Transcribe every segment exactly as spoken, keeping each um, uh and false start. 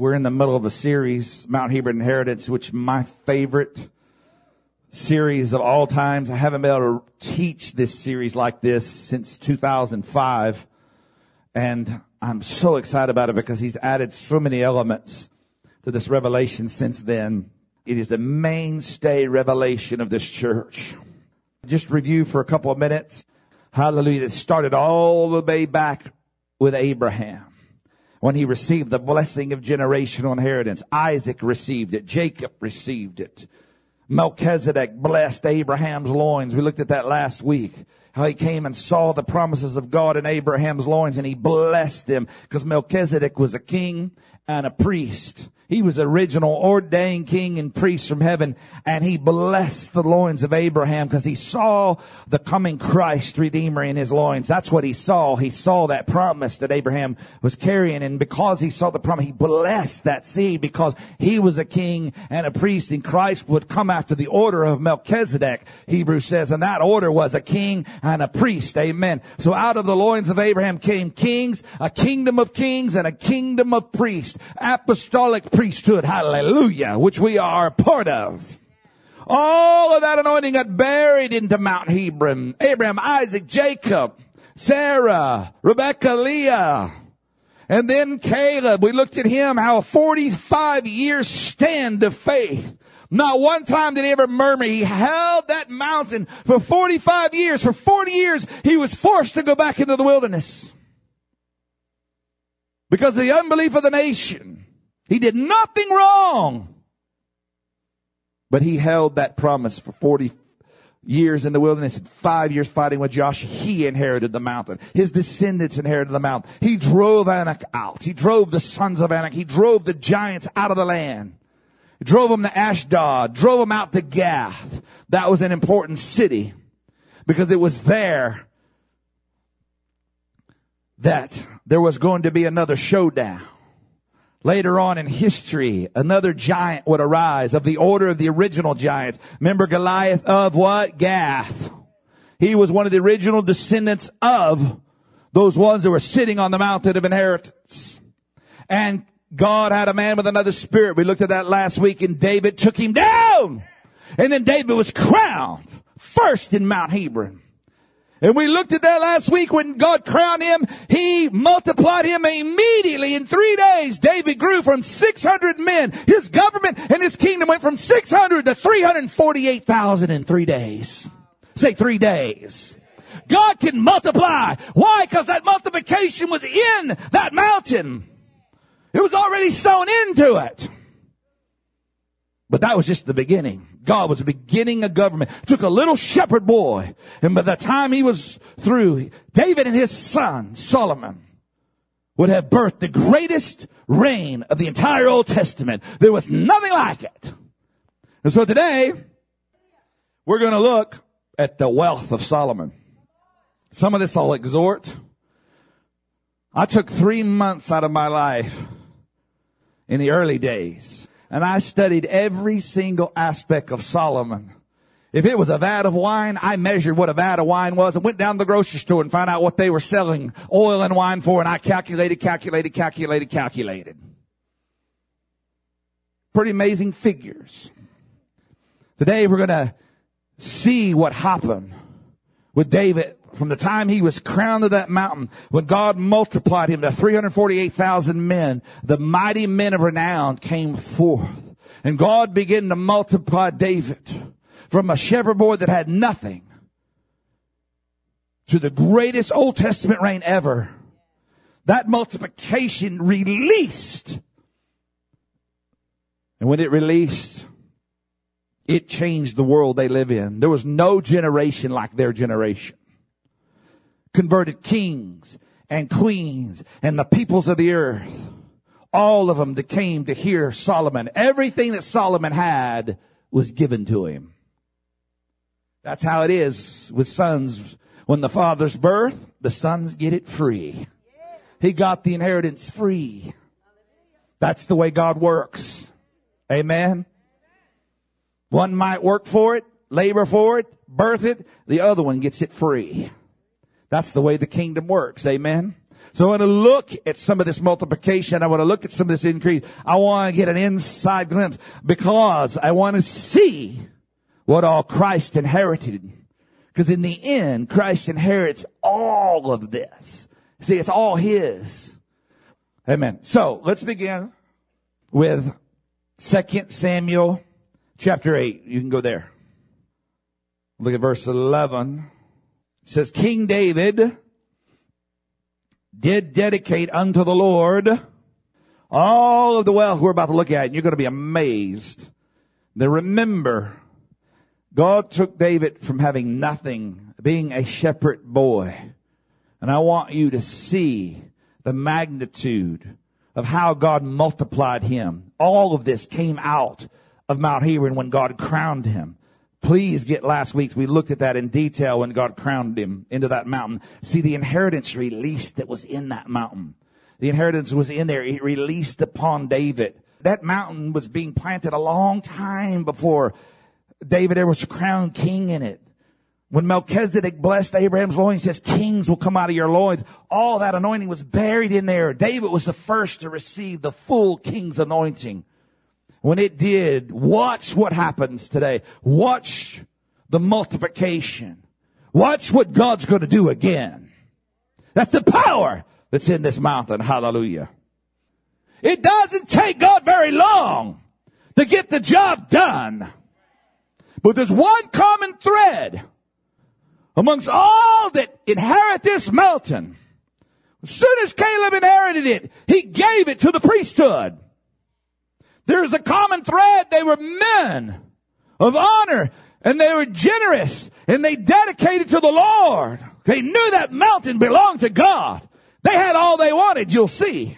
We're in the middle of a series, Mount Hebron Inheritance, which my favorite series of all times. I haven't been able to teach this series like this since two thousand five. And I'm so excited about it because he's added so many elements to this revelation since then. It is the mainstay revelation of this church. Just review for a couple of minutes. Hallelujah. It started all the way back with Abraham, when he received the blessing of generational inheritance. Isaac received it. Jacob received it. Melchizedek blessed Abraham's loins. We looked at that last week. How he came and saw the promises of God in Abraham's loins, and he blessed them because Melchizedek was a king and a priest. He was the original ordained king and priest from heaven, and he blessed the loins of Abraham because he saw the coming Christ Redeemer in his loins. That's what he saw. He saw that promise that Abraham was carrying, and because he saw the promise, he blessed that seed because he was a king and a priest, and Christ would come after the order of Melchizedek, Hebrews says, and that order was a king and a priest. Amen. So out of the loins of Abraham came kings, a kingdom of kings, and a kingdom of priests, apostolic priests. Priesthood, hallelujah, which we are a part of. All of that anointing got buried into Mount Hebron. Abraham, Isaac, Jacob, Sarah, Rebecca, Leah, and then Caleb. We looked at him, how a forty-five year stand of faith. Not one time did he ever murmur. He held that mountain for forty-five years. For forty years, he was forced to go back into the wilderness because of the unbelief of the nation. He did nothing wrong, but he held that promise for forty years in the wilderness and five years fighting with Joshua. He inherited the mountain. His descendants inherited the mountain. He drove Anak out. He drove the sons of Anak. He drove the giants out of the land. He drove them to Ashdod, drove them out to Gath. That was an important city because it was there that there was going to be another showdown. Later on in history, another giant would arise of the order of the original giants. Remember Goliath of what? Gath. He was one of the original descendants of those ones that were sitting on the mountain of inheritance. And God had a man with another spirit. We looked at that last week, and David took him down. And then David was crowned first in Mount Hebron. And we looked at that last week when God crowned him. He multiplied him immediately in three days. David grew from six hundred men. His government and his kingdom went from six hundred to three hundred forty-eight thousand in three days. Say three days. God can multiply. Why? Because that multiplication was in that mountain. It was already sown into it. But that was just the beginning. God was beginning a government. Took a little shepherd boy. And by the time he was through, David and his son, Solomon, would have birthed the greatest reign of the entire Old Testament. There was nothing like it. And so today, we're going to look at the wealth of Solomon. Some of this I'll exhort. I took three months out of my life in the early days, and I studied every single aspect of Solomon. If it was a vat of wine, I measured what a vat of wine was and went down to the grocery store and found out what they were selling oil and wine for, and I calculated, calculated, calculated, calculated. Pretty amazing figures. Today we're going to see what happened with David from the time he was crowned to that mountain, when God multiplied him to three hundred forty-eight thousand men. The mighty men of renown came forth, and God began to multiply David from a shepherd boy that had nothing to the greatest Old Testament reign ever. That multiplication released, and when it released, it changed the world they live in. There was no generation like their generation. Converted kings and queens and the peoples of the earth. All of them that came to hear Solomon. Everything that Solomon had was given to him. That's how it is with sons. When the father's birth, the sons get it free. He got the inheritance free. That's the way God works. Amen. One might work for it, labor for it, birth it. The other one gets it free. That's the way the kingdom works. Amen. So I want to look at some of this multiplication. I want to look at some of this increase. I want to get an inside glimpse because I want to see what all Christ inherited. Because in the end, Christ inherits all of this. See, it's all His. Amen. So let's begin with Second Samuel chapter eight. You can go there. Look at verse eleven. It says, King David did dedicate unto the Lord all of the wealth we're about to look at, and you're going to be amazed. Now remember, God took David from having nothing, being a shepherd boy. And I want you to see the magnitude of how God multiplied him. All of this came out of Mount Hebron when God crowned him. Please get last week's. We looked at that in detail when God crowned him into that mountain. See the inheritance released that was in that mountain. The inheritance was in there. It released upon David. That mountain was being planted a long time before David ever was crowned king in it. When Melchizedek blessed Abraham's loins, he says, kings will come out of your loins. All that anointing was buried in there. David was the first to receive the full king's anointing. When it did, watch what happens today. Watch the multiplication. Watch what God's going to do again. That's the power that's in this mountain. Hallelujah. It doesn't take God very long to get the job done. But there's one common thread amongst all that inherit this mountain. As soon as Caleb inherited it, he gave it to the priesthood. There's a common thread. They were men of honor, and they were generous, and they dedicated to the Lord. They knew that mountain belonged to God. They had all they wanted, you'll see.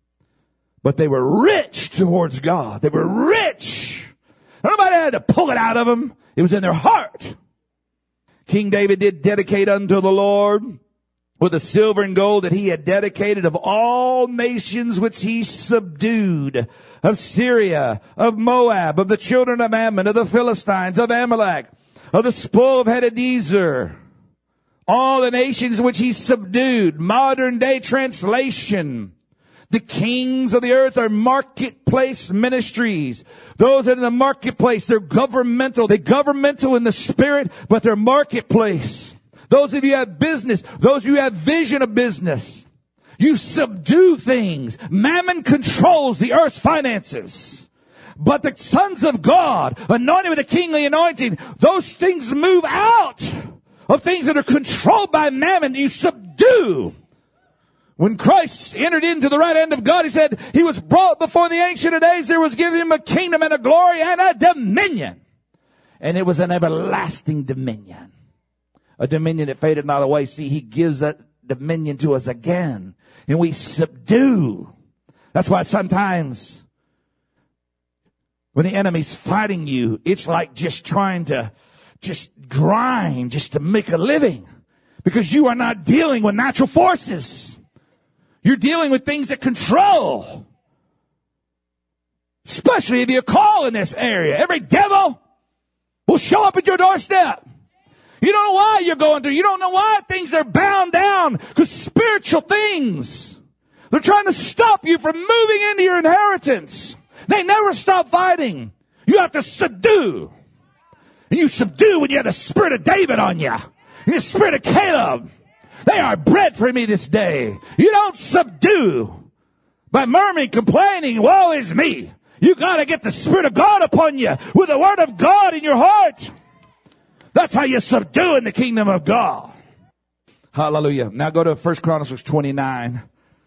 But they were rich towards God. They were rich. Nobody had to pull it out of them. It was in their heart. King David did dedicate unto the Lord with the silver and gold that he had dedicated of all nations which he subdued, of Syria, of Moab, of the children of Ammon, of the Philistines, of Amalek, of the spoil of Hadadezer, all the nations which he subdued. Modern day translation. The kings of the earth are marketplace ministries. Those in the marketplace, they're governmental. They're governmental in the spirit, but they're marketplace. Those of you who have business, those of you who have vision of business, you subdue things. Mammon controls the earth's finances. But the sons of God, anointed with the kingly anointing, those things move out of things that are controlled by mammon. You subdue. When Christ entered into the right hand of God, he said he was brought before the Ancient of Days. There was given him a kingdom and a glory and a dominion. And it was an everlasting dominion. A dominion that faded not away. See, he gives that dominion to us again. And we subdue. That's why sometimes when the enemy's fighting you, it's like just trying to just grind just to make a living. Because you are not dealing with natural forces. You're dealing with things that control. Especially if you call in this area. Every devil will show up at your doorstep. You don't know why you're going through. You don't know why things are bound down. Because spiritual things, they're trying to stop you from moving into your inheritance. They never stop fighting. You have to subdue. And you subdue when you have the spirit of David on you. And the spirit of Caleb. They are bread for me this day. You don't subdue by murmuring, complaining, woe is me. You got to get the Spirit of God upon you with the Word of God in your heart. That's how you subdue in the kingdom of God. Hallelujah. Now go to First Chronicles twenty-nine.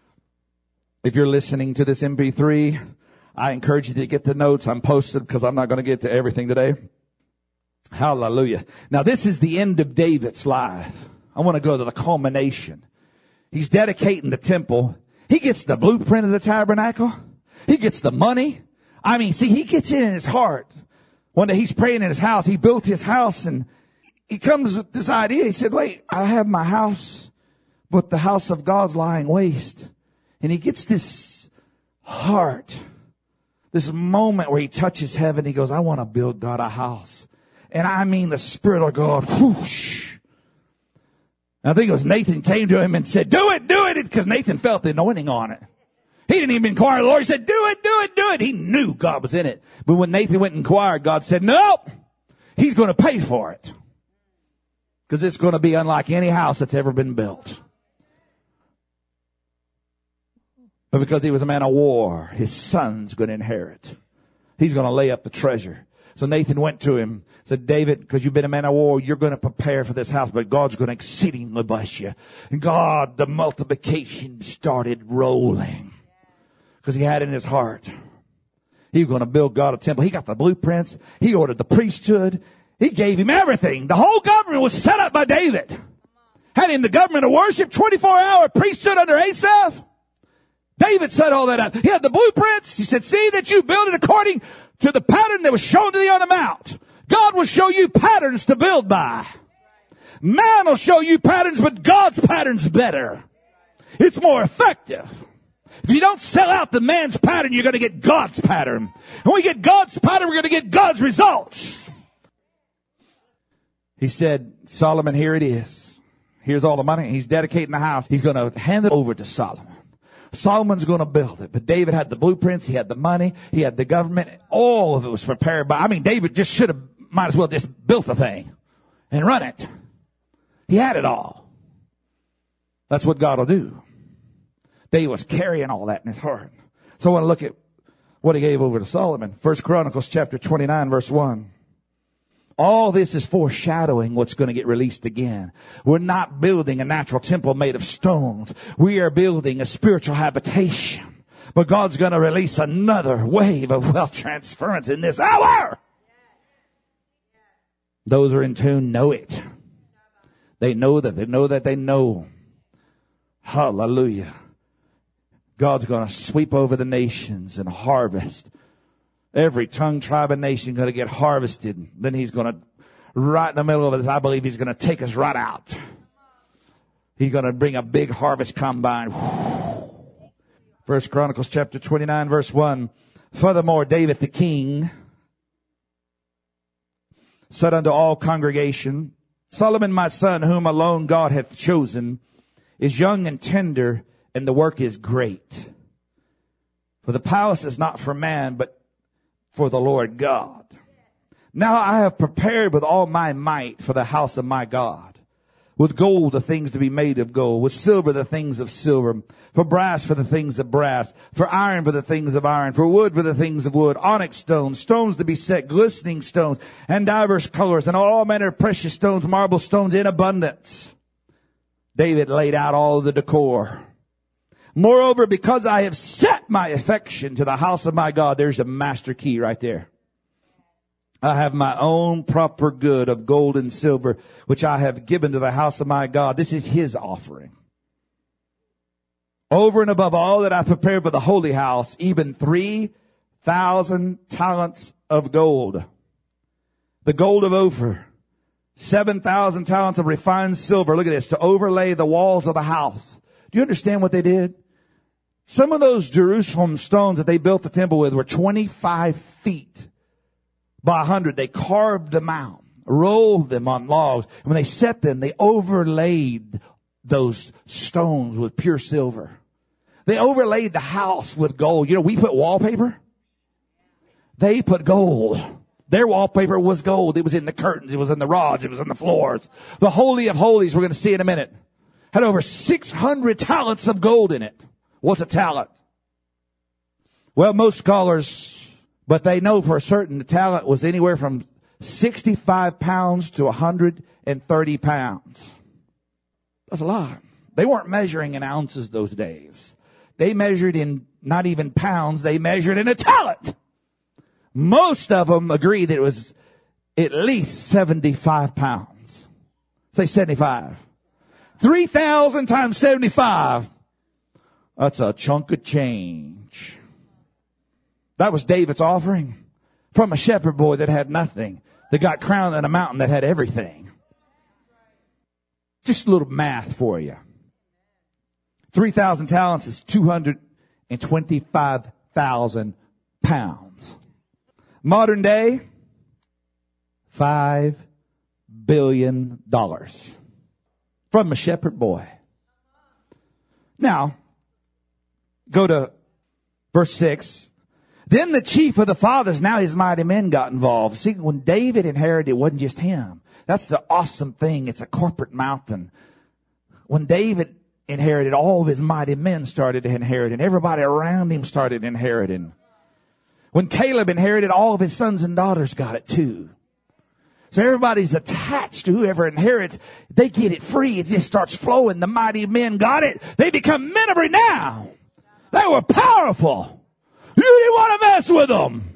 If you're listening to this M P three, I encourage you to get the notes. I'm posted because I'm not going to get to everything today. Hallelujah. Now this is the end of David's life. I want to go to the culmination. He's dedicating the temple. He gets the blueprint of the tabernacle. He gets the money. I mean, see, he gets it in his heart. One day he's praying in his house. He built his house and he comes with this idea. He said, wait, I have my house, but the house of God's lying waste. And he gets this heart, this moment where he touches heaven. He goes, I want to build God a house. And I mean the Spirit of God, whoosh. I think it was Nathan came to him and said, do it, do it, because Nathan felt the anointing on it. He didn't even inquire of the Lord. He said, do it, do it, do it. He knew God was in it. But when Nathan went and inquired, God said, nope, he's going to pay for it. Because it's going to be unlike any house that's ever been built. But because he was a man of war, his son's going to inherit. He's going to lay up the treasure. So Nathan went to him, said, David, because you've been a man of war, you're going to prepare for this house, but God's going to exceedingly bless you. And God, the multiplication started rolling. Because he had in his heart, he was going to build God a temple. He got the blueprints. He ordered the priesthood. He gave him everything. The whole government was set up by David. Had him the government of worship, twenty-four hour priesthood under Asaph. David set all that up. He had the blueprints. He said, see that you build it according to the pattern that was shown to thee on the mount. God will show you patterns to build by. Man will show you patterns, but God's pattern's better. It's more effective. If you don't sell out the man's pattern, you're going to get God's pattern. When we get God's pattern, we're going to get God's results. He said, Solomon, here it is. Here's all the money. He's dedicating the house. He's going to hand it over to Solomon. Solomon's going to build it. But David had the blueprints. He had the money. He had the government. All of it was prepared by, I mean, David just should have, might as well just built the thing and run it. He had it all. That's what God will do. David was carrying all that in his heart. So I want to look at what he gave over to Solomon. First Chronicles chapter twenty-nine, verse one. All this is foreshadowing what's going to get released again. We're not building a natural temple made of stones. We are building a spiritual habitation. But God's going to release another wave of wealth transference in this hour. Those who are in tune know it. They know that they know that they know. Hallelujah. God's going to sweep over the nations and harvest. Every tongue, tribe, and nation going to get harvested. Then he's going to, right in the middle of this, I believe he's going to take us right out. He's going to bring a big harvest combine. First Chronicles chapter twenty-nine, verse one. Furthermore, David the king said unto all congregation, Solomon my son, whom alone God hath chosen, is young and tender, and the work is great. For the palace is not for man, but for the Lord God. Now I have prepared with all my might for the house of my God. With gold the things to be made of gold. With silver the things of silver. For brass for the things of brass. For iron for the things of iron. For wood for the things of wood. Onyx stones. Stones to be set. Glistening stones. And divers colors. And all manner of precious stones. Marble stones in abundance. David laid out all the decor. Moreover, because I have set my affection to the house of my God, there's a master key right there. I have my own proper good of gold and silver, which I have given to the house of my God. This is his offering. Over and above all that I prepared for the holy house, even three thousand talents of gold. The gold of Ophir. Seven thousand talents of refined silver. Look at this. To overlay the walls of the house. Do you understand what they did? Some of those Jerusalem stones that they built the temple with were twenty-five feet by one hundred. They carved them out, rolled them on logs. And when they set them, they overlaid those stones with pure silver. They overlaid the house with gold. You know, we put wallpaper. They put gold. Their wallpaper was gold. It was in the curtains. It was in the rods. It was on the floors. The Holy of Holies, we're going to see in a minute, had over six hundred talents of gold in it. What's a talent? Well, most scholars, but they know for certain the talent was anywhere from sixty-five pounds to one hundred thirty pounds. That's a lot. They weren't measuring in ounces those days. They measured in not even pounds. They measured in a talent. Most of them agree that it was at least seventy-five pounds. Say seventy-five. three thousand times seventy-five. That's a chunk of change. That was David's offering from a shepherd boy that had nothing, that got crowned on a mountain that had everything. Just a little math for you. three thousand talents is two hundred twenty-five thousand pounds. Modern day, five billion dollars. from a shepherd boy. Now, go to verse six. Then the chief of the fathers, now his mighty men got involved. See, when David inherited, it wasn't just him. That's the awesome thing. It's a corporate mountain. When David inherited, all of his mighty men started to inherit, and everybody around him started inheriting. When Caleb inherited, all of his sons and daughters got it too. So everybody's attached to whoever inherits. They get it free. It just starts flowing. The mighty men got it. They become men of renown. They were powerful. You didn't want to mess with them.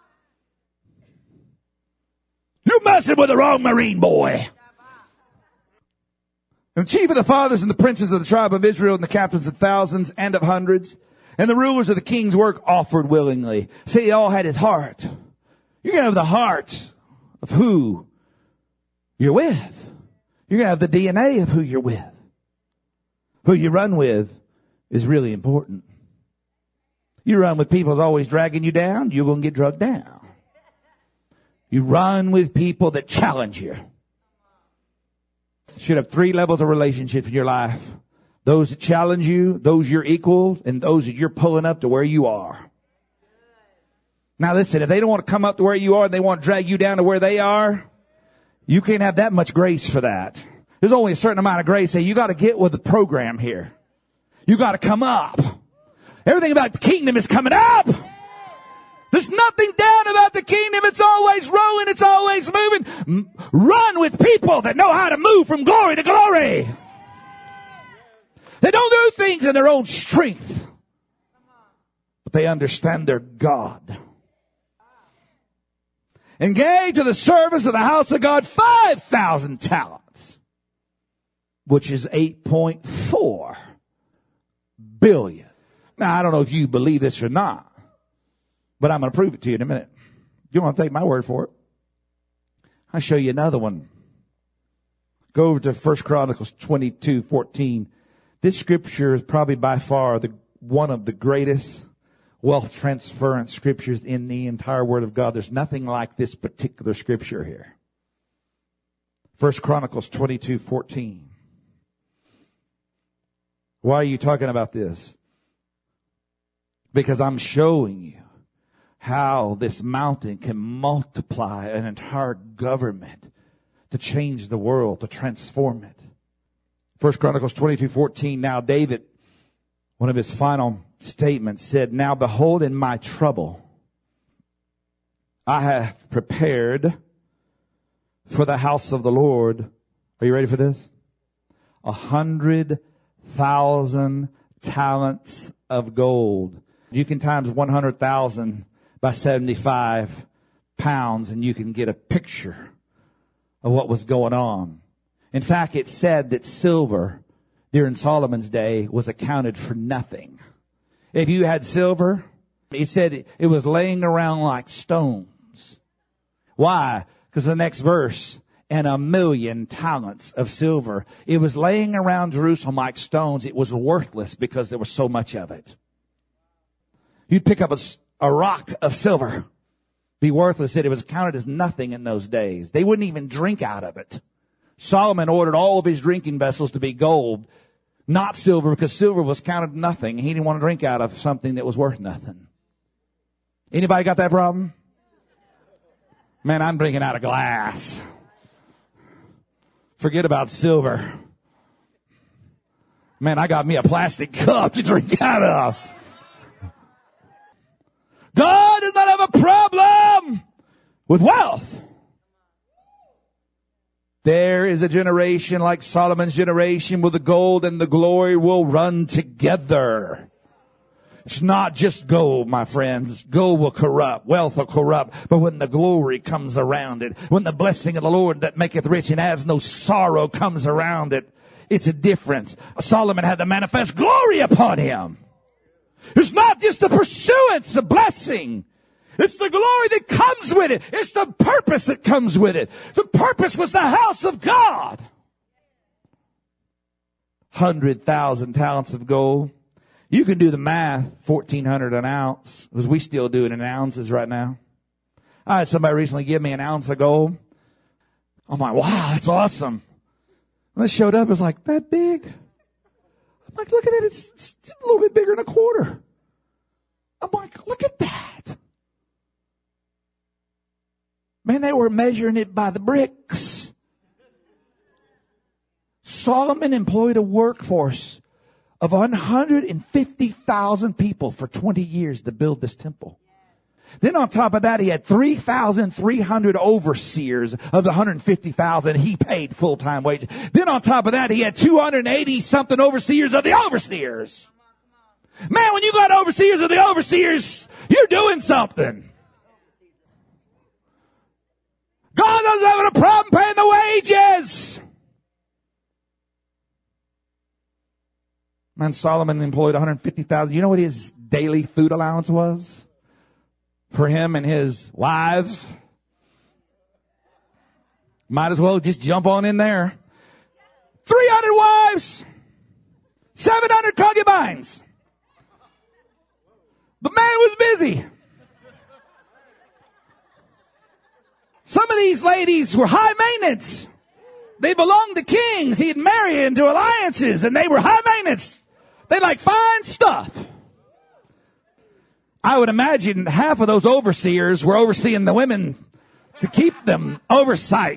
You messing with the wrong Marine boy. And the chief of the fathers and the princes of the tribe of Israel and the captains of thousands and of hundreds and the rulers of the king's work offered willingly. See, he all had his heart. You're going to have the heart of who you're with. You're going to have the D N A of who you're with. Who you run with is really important. You run with people that's always dragging you down, you're going to get drugged down. You run with people that challenge you. You should have three levels of relationships in your life. Those that challenge you, those you're equal, and those that you're pulling up to where you are. Now listen, if they don't want to come up to where you are and they want to drag you down to where they are, you can't have that much grace for that. There's only a certain amount of grace. Say, you got to get with the program here. You got to come up. Everything about the kingdom is coming up. There's nothing down about the kingdom. It's always rolling. It's always moving. Run with people that know how to move from glory to glory. They don't do things in their own strength, but they understand their God. And gave to the service of the house of God five thousand talents, which is eight point four billion. Now, I don't know if you believe this or not, but I'm going to prove it to you in a minute. You don't want to take my word for it. I'll show you another one. Go over to First Chronicles twenty-two fourteen. This scripture is probably by far the one of the greatest wealth transference scriptures in the entire Word of God. There's nothing like this particular scripture here. First Chronicles twenty-two fourteen. Why are you talking about this? Because I'm showing you how this mountain can multiply an entire government to change the world, to transform it. First Chronicles twenty-two fourteen. Now David, one of his final statements, said, "Now behold, in my trouble, I have prepared for the house of the Lord." Are you ready for this? A hundred thousand talents of gold. You can times one hundred thousand by seventy-five pounds and you can get a picture of what was going on. In fact, it said that silver during Solomon's day was accounted for nothing. If you had silver, it said it was laying around like stones. Why? Because the next verse, and a million talents of silver. It was laying around Jerusalem like stones. It was worthless because there was so much of it. You'd pick up a, a rock of silver, be worthless. It was counted as nothing in those days. They wouldn't even drink out of it. Solomon ordered all of his drinking vessels to be gold, not silver, because silver was counted nothing. He didn't want to drink out of something that was worth nothing. Anybody got that problem? Man, I'm drinking out of glass. Forget about silver. Man, I got me a plastic cup to drink out of. God does not have a problem with wealth. There is a generation like Solomon's generation where the gold and the glory will run together. It's not just gold, my friends. Gold will corrupt. Wealth will corrupt. But when the glory comes around it, when the blessing of the Lord that maketh rich and has no sorrow comes around it, it's a difference. Solomon had the manifest glory upon him. It's not just the pursuance, the blessing. It's the glory that comes with it. It's the purpose that comes with it. The purpose was the house of God. Hundred thousand talents of gold. You can do the math, fourteen hundred an ounce, because we still do it in ounces right now. I had somebody recently give me an ounce of gold. I'm like, wow, that's awesome. When I showed up, it was like, that big? I'm like, look at it. It's, it's a little bit bigger than a quarter. I'm like, look at that. Man, they were measuring it by the bricks. Solomon employed a workforce of one hundred fifty thousand people for twenty years to build this temple. Then on top of that, he had three thousand three hundred overseers of the one hundred fifty thousand he paid full-time wages. Then on top of that, he had two hundred eighty something overseers of the overseers. Man, when you got overseers of the overseers, you're doing something. God doesn't have a problem paying the wages. Man, Solomon employed one hundred fifty thousand. You know what his daily food allowance was for him and his wives? Might as well just jump on in there. three hundred wives, seven hundred concubines. The man was busy. Some of these ladies were high maintenance. They belonged to kings. He'd marry into alliances, and they were high maintenance. They like fine stuff. I would imagine half of those overseers were overseeing the women to keep them oversight.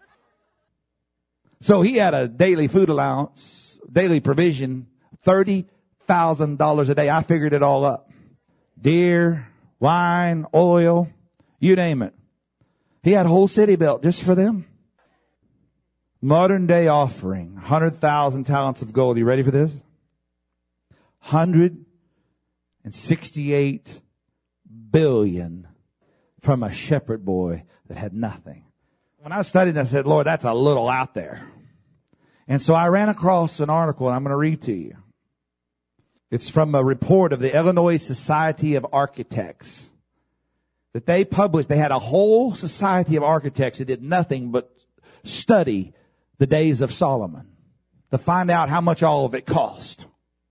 So he had a daily food allowance, daily provision, thirty thousand dollars a day. I figured it all up. Deer, wine, oil, you name it. He had a whole city built just for them. Modern day offering, one hundred thousand talents of gold. You ready for this? one hundred sixty-eight billion from a shepherd boy that had nothing. When I studied, I said, Lord, that's a little out there. And so I ran across an article, and I'm going to read to you. It's from a report of the Illinois Society of Architects that they published. They had a whole society of architects that did nothing but study the days of Solomon to find out how much all of it cost.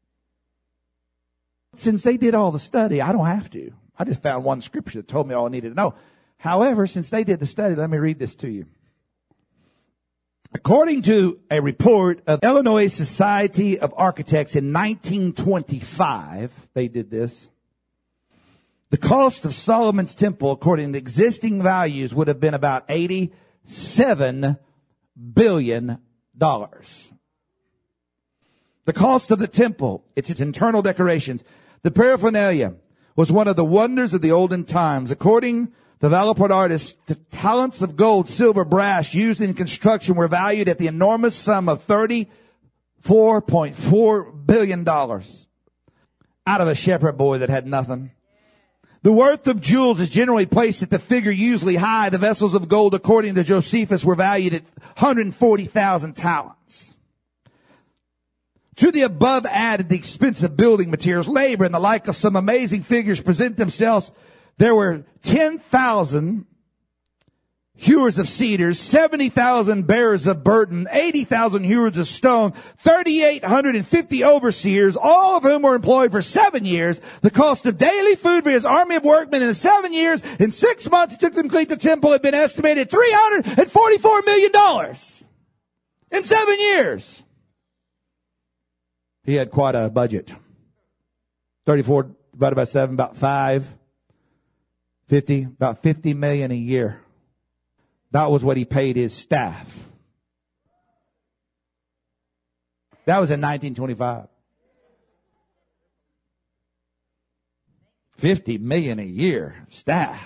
Since they did all the study, I don't have to. I just found one scripture that told me all I needed to know. However, since they did the study, let me read this to you. According to a report of Illinois Society of Architects in nineteen twenty-five, they did this. The cost of Solomon's temple, according to existing values, would have been about eighty-seven billion dollars. The cost of the temple, it's its internal decorations, the paraphernalia, was one of the wonders of the olden times. According to Valleport artists, the talents of gold, silver, brass used in construction were valued at the enormous sum of thirty-four point four billion dollars out of a shepherd boy that had nothing. The worth of jewels is generally placed at the figure usually high. The vessels of gold, according to Josephus, were valued at one hundred forty thousand talents. To the above added the expense of building materials, labor, and the like of some amazing figures present themselves. There were ten thousand hewers of cedars, seventy thousand bearers of burden, eighty thousand hewers of stone, three thousand eight hundred fifty overseers, all of whom were employed for seven years. The cost of daily food for his army of workmen in seven years, in six months it took to complete the temple, had been estimated three hundred forty-four million dollars in seven years. He had quite a budget. thirty-four divided by seven, about five. fifty, about fifty million a year. That was what he paid his staff. That was in nineteen twenty-five. fifty million a year, staff.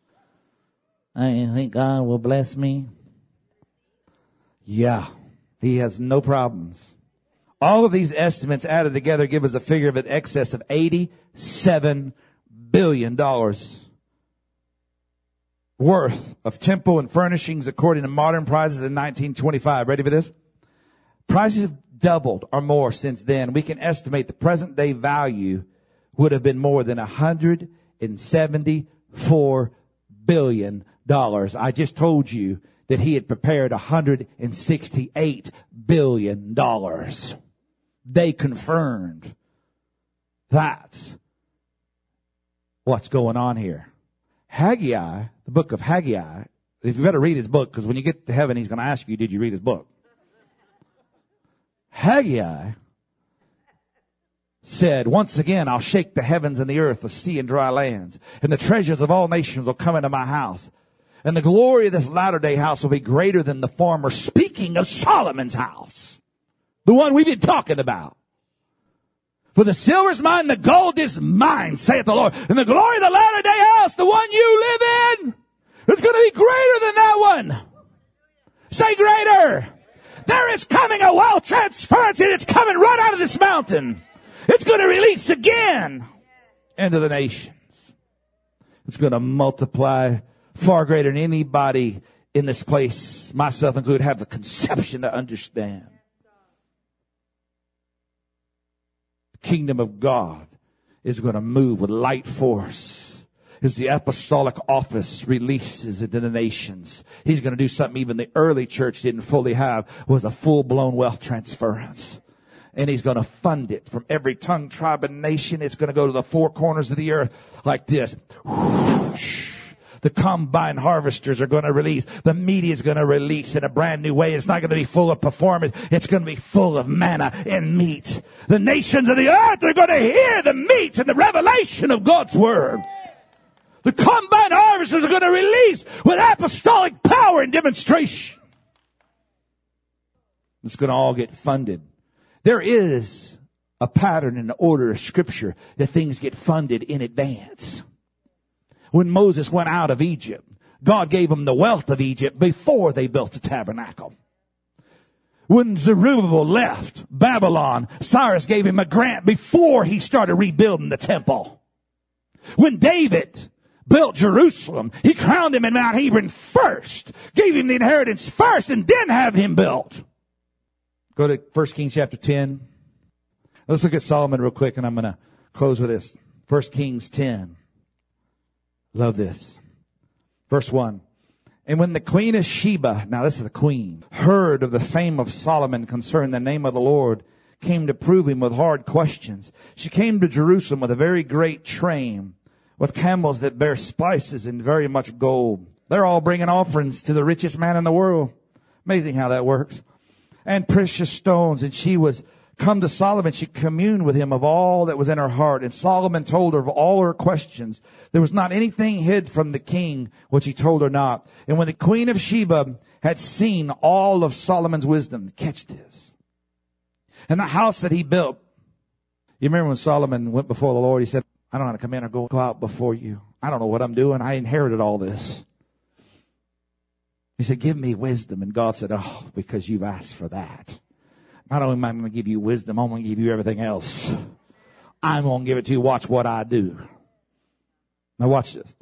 I think God will bless me. Yeah, he has no problems. All of these estimates added together give us a figure of an excess of eighty-seven billion dollars worth of temple and furnishings according to modern prices in nineteen twenty-five. Ready for this? Prices have doubled or more since then. We can estimate the present day value would have been more than one hundred seventy-four billion dollars. I just told you that he had prepared one hundred sixty-eight billion dollars. They confirmed that's what's going on here. Haggai, the book of Haggai, if you've got to read his book, because when you get to heaven, he's going to ask you, did you read his book? Haggai said, once again, I'll shake the heavens and the earth, the sea and dry lands, and the treasures of all nations will come into my house. And the glory of this latter day house will be greater than the former. Speaking of Solomon's house, the one we've been talking about. For the silver is mine, the gold is mine, saith the Lord. And the glory of the latter day house, the one you live in, is going to be greater than that one. Say greater. There is coming a wealth transference, and it's coming right out of this mountain. It's going to release again into the nations. It's going to multiply far greater than anybody in this place, myself included, have the conception to understand. The kingdom of God is going to move with light force as the apostolic office releases into the nations. He's going to do something even the early church didn't fully have, was a full-blown wealth transference. And he's going to fund it from every tongue, tribe, and nation. It's going to go to the four corners of the earth like this. Whoosh. The combine harvesters are going to release. The media is going to release in a brand new way. It's not going to be full of performance. It's going to be full of manna and meat. The nations of the earth are going to hear the meat and the revelation of God's word. The combine harvesters are going to release with apostolic power and demonstration. It's going to all get funded. There is a pattern in the order of Scripture that things get funded in advance. When Moses went out of Egypt, God gave him the wealth of Egypt before they built the tabernacle. When Zerubbabel left Babylon, Cyrus gave him a grant before he started rebuilding the temple. When David built Jerusalem, he crowned him in Mount Hebron first, gave him the inheritance first, and then had him built. Go to First Kings chapter ten. Let's look at Solomon real quick, and I'm going to close with this. First Kings ten. Love this. Verse one. And when the queen of Sheba, now this is the queen, heard of the fame of Solomon concerning the name of the Lord, came to prove him with hard questions. She came to Jerusalem with a very great train, with camels that bear spices and very much gold. They're all bringing offerings to the richest man in the world. Amazing how that works. And precious stones. And she was come to Solomon. She communed with him of all that was in her heart. And Solomon told her of all her questions. There was not anything hid from the king which he told her not. And when the queen of Sheba had seen all of Solomon's wisdom, catch this, and the house that he built. You remember when Solomon went before the Lord, he said, I don't know how to come in or go, go out before you. I don't know what I'm doing. I inherited all this. He said, give me wisdom. And God said, oh, because you've asked for that. Not only am I going to give you wisdom, I'm going to give you everything else. I'm going to give it to you. Watch what I do. Now watch this.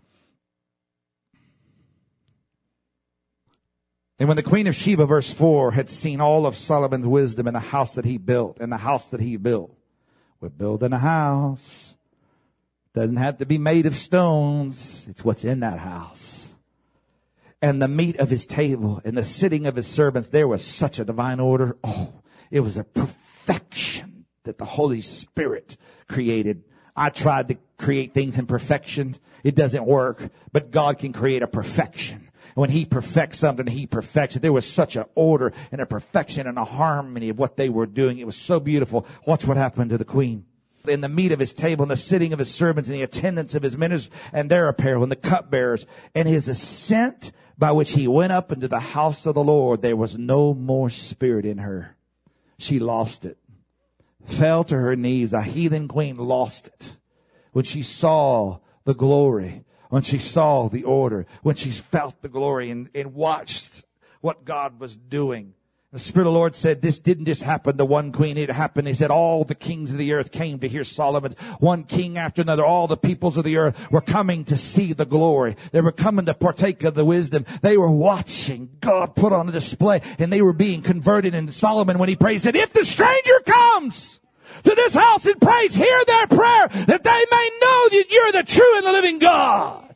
And when the queen of Sheba, verse four, had seen all of Solomon's wisdom in the house that he built, and the house that he built. We're building a house. Doesn't have to be made of stones. It's what's in that house. And the meat of his table and the sitting of his servants, there was such a divine order. Oh, it was a perfection that the Holy Spirit created. I tried to create things in perfection. It doesn't work, but God can create a perfection. And when he perfects something, he perfects it. There was such an order and a perfection and a harmony of what they were doing. It was so beautiful. Watch what happened to the queen. In the meat of his table, and the sitting of his servants, and the attendance of his ministers, and their apparel, and the cupbearers, and his ascent by which he went up into the house of the Lord, there was no more spirit in her. She lost it. Fell to her knees. A heathen queen lost it. When she saw the glory, when she saw the order, when she felt the glory and, and watched what God was doing. The Spirit of the Lord said this didn't just happen to one queen. It happened. He said all the kings of the earth came to hear Solomon. One king after another. All the peoples of the earth were coming to see the glory. They were coming to partake of the wisdom. They were watching God put on a display, and they were being converted. And Solomon, when he prayed, said, if the stranger comes to this house and prays, hear their prayer, that they may know that you're the true and the living God.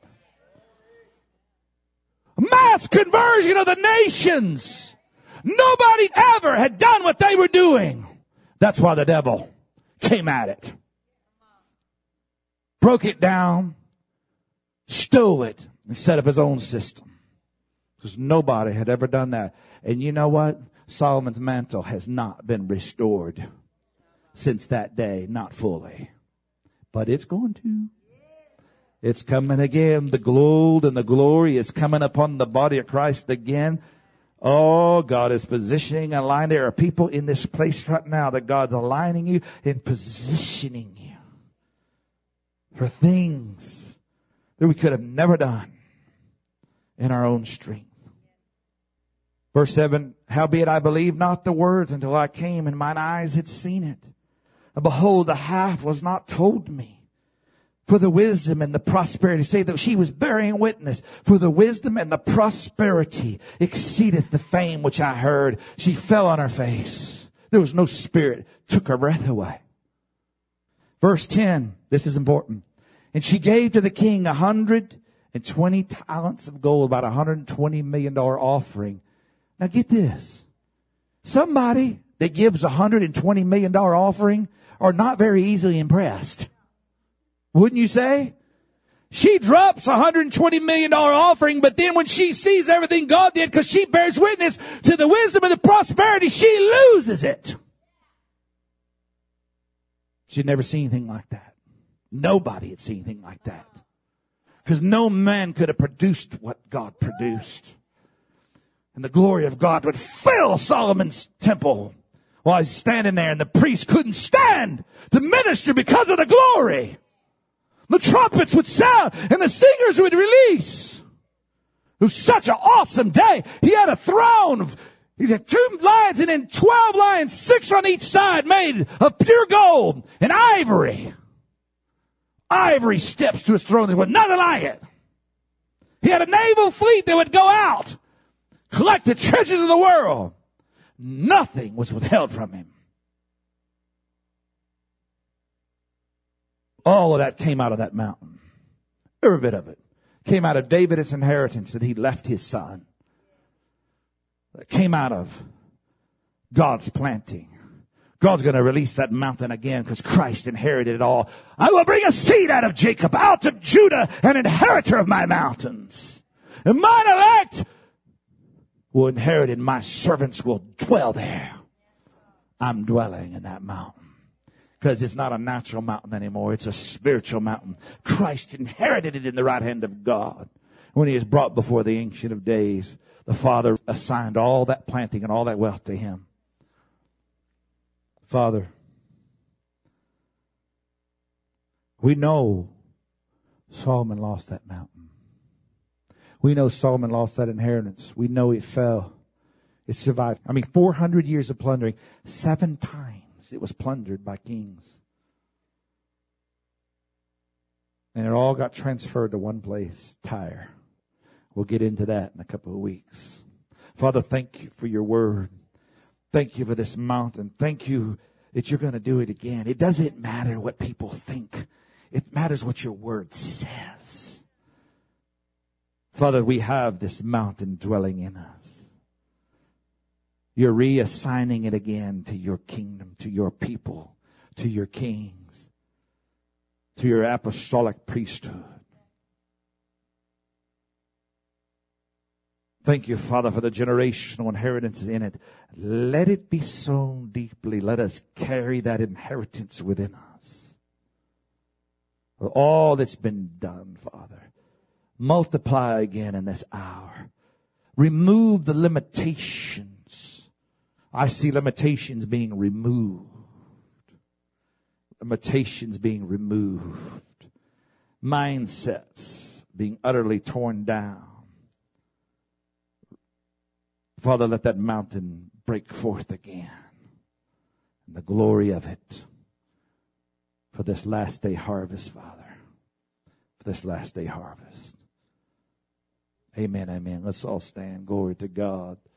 Mass conversion of the nations. Nobody ever had done what they were doing. That's why the devil came at it. Broke it down, stole it, and set up his own system. Because nobody had ever done that. And you know what? Solomon's mantle has not been restored since that day, not fully. But it's going to. It's coming again. The gold and the glory is coming upon the body of Christ again. Oh, God is positioning a line. There are people in this place right now that God's aligning you and positioning you for things that we could have never done in our own strength. Verse seven, howbeit I believed not the words until I came, and mine eyes had seen it. And behold, the half was not told me. For the wisdom and the prosperity, say that she was bearing witness. For the wisdom and the prosperity exceedeth the fame which I heard. She fell on her face. There was no spirit, took her breath away. Verse ten, this is important. And she gave to the king a hundred and twenty talents of gold, about a hundred and twenty million dollar offering. Now get this. Somebody that gives a hundred and twenty million dollar offering are not very easily impressed. Wouldn't you say? She drops a one hundred twenty million dollar offering, but then when she sees everything God did, because she bears witness to the wisdom and the prosperity, she loses it. She'd never seen anything like that. Nobody had seen anything like that. Because no man could have produced what God produced. And the glory of God would fill Solomon's temple while he's standing there, and the priest couldn't stand to minister because of the glory. The trumpets would sound and the singers would release. It was such an awesome day. He had a throne of, he had two lions and then twelve lions, six on each side, made of pure gold and ivory. Ivory steps to his throne. There was nothing like it. He had a naval fleet that would go out, collect the treasures of the world. Nothing was withheld from him. All of that came out of that mountain. Every bit of it came out of David's inheritance that he left his son. It came out of God's planting. God's going to release that mountain again because Christ inherited it all. I will bring a seed out of Jacob, out of Judah, an inheritor of my mountains. And mine elect will inherit it. My servants will dwell there. I'm dwelling in that mountain. Because it's not a natural mountain anymore. It's a spiritual mountain. Christ inherited it in the right hand of God. When he is brought before the Ancient of Days, the Father assigned all that planting and all that wealth to him. Father, we know Solomon lost that mountain. We know Solomon lost that inheritance. We know it fell. It survived. I mean, four hundred years of plundering. Seven times it was plundered by kings. And it all got transferred to one place, Tyre. We'll get into that in a couple of weeks. Father, thank you for your word. Thank you for this mountain. Thank you that you're going to do it again. It doesn't matter what people think. It matters what your word says. Father, we have this mountain dwelling in us. You're reassigning it again to your kingdom, to your people, to your kings, to your apostolic priesthood. Thank you, Father, for the generational inheritance in it. Let it be sown deeply. Let us carry that inheritance within us. For all that's been done, Father, multiply again in this hour. Remove the limitations. I see limitations being removed. Limitations being removed. Mindsets being utterly torn down. Father, let that mountain break forth again. And the glory of it. For this last day harvest, Father. For this last day harvest. Amen, amen. Let's all stand. Glory to God.